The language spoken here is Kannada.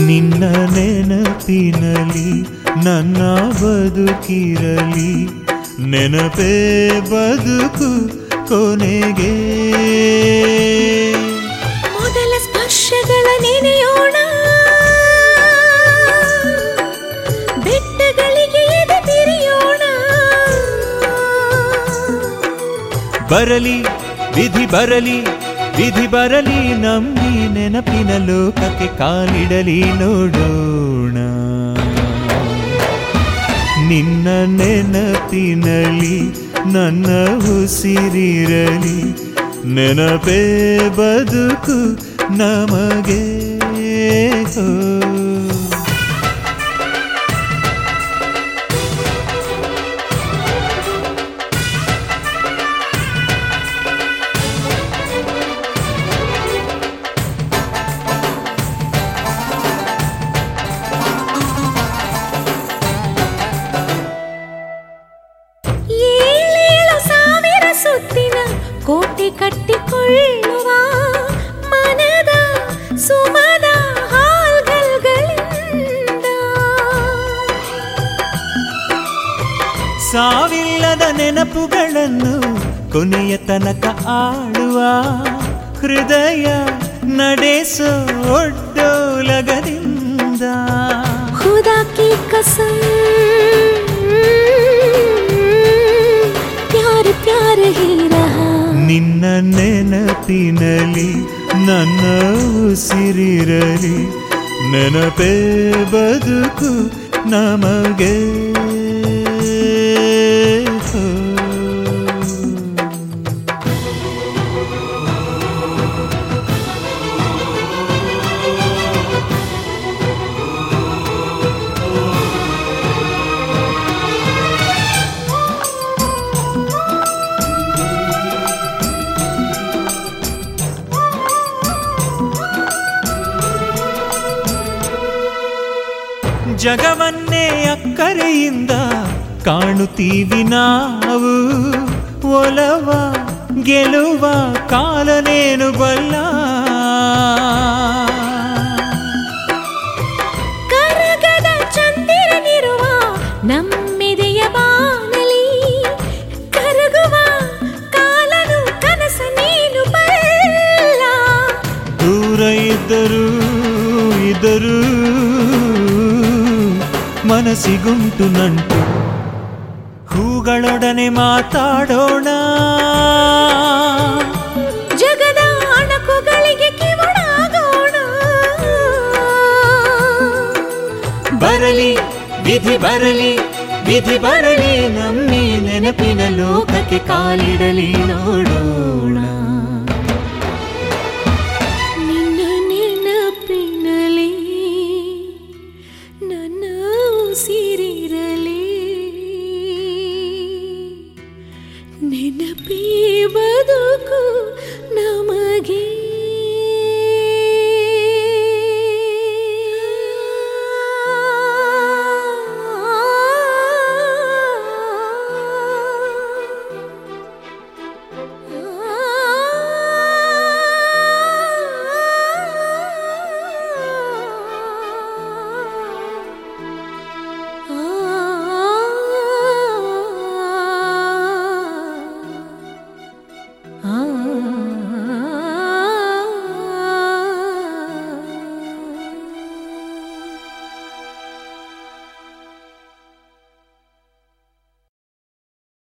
ನಿನ್ನ ನೆನಪಿನಲಿ ನನ್ನ ಬದುಕಿರಲಿ, ನೆನಪೇ ಬದುಕು ಕೊನೆಗೆ. ಮೊದಲ ಸ್ಪರ್ಶಗಳ ನೆನೆಯೋಣ, ಬೆಟ್ಟಗಳಿಗೆ ಎದೆ ತಿರಿಯೋಣ. ಬರಲಿ ವಿಧಿ ಬರಲಿ, ವಿಧಿ ಬರಲಿ, ನಮ್ಮಿ ನೆನಪಿನ ಲೋಕಕ್ಕೆ ಕಾಲಿಡಲಿ ನೋಡೋಣ. ನಿನ್ನ ನೆನಪಿನಲಿ ನನ್ನ ಉಸಿರಿರಲಿ, ನೆನಪೇ ಬದುಕು ನಮಗೆ. ಕೋಟೆ ಕಟ್ಟಿಕೊಳ್ಳುವ ಮನದ ಸುಮದ ಹಾಲ್ಗಲ್ಗಳಿಂದ, ಸಾವಿಲ್ಲದ ನೆನಪುಗಳನ್ನು ಕೊನೆಯ ತನಕ ಆಳುವ ಹೃದಯ ನಡೆಸೋ ಒಡ್ಡೋಲಗದಿಂದ. ಖುದಾ ಕಿ ಕಸಮ್ ಪ್ಯಾರ್ ಪ್ಯಾರ್ ಹೀ ರಹಾ. ನಿನ್ನ ನೆನಪಿನಲಿ ನನ್ನ ಉಸಿರಿರಲಿ, ನೆನಪೇ ಬದುಕು ನಮಗೆ. ಜಗವನ್ನೇ ಅಕ್ಕರೆಯಿಂದ ಕಾಣುತ್ತೀವಿ ನಾವು, ಒಲವ ಗೆಲುವ ಕಾಲನೇನು ಬಲ್ಲ. ಕರಗದ ಚಂದಿರನಿರುವ ನಮ್ಮೆದೆಯ ಬಾನಲಿ, ಕರಗುವ ಕಾಲನು ಕನಸ ನೀನು ಬಲ್ಲ. ದೂರ ಇದ್ದರೂ ಮನಸ್ಸಿಗುಂಟು ನಂಟು, ಹೂಗಳೊಡನೆ ಮಾತಾಡೋಣ. ಜಗದ ಅಣಕುಗಳಿಗೆ ಕಿವುಡಾಗೋಣ. ಬರಲಿ ವಿಧಿ ಬರಲಿ, ವಿಧಿ ಬರಲಿ, ನಮ್ಮಿ ನೆನಪಿನ ಲೋಕಕ್ಕೆ ಕಾಲಿಡಲಿ ನೋಡೋಣ.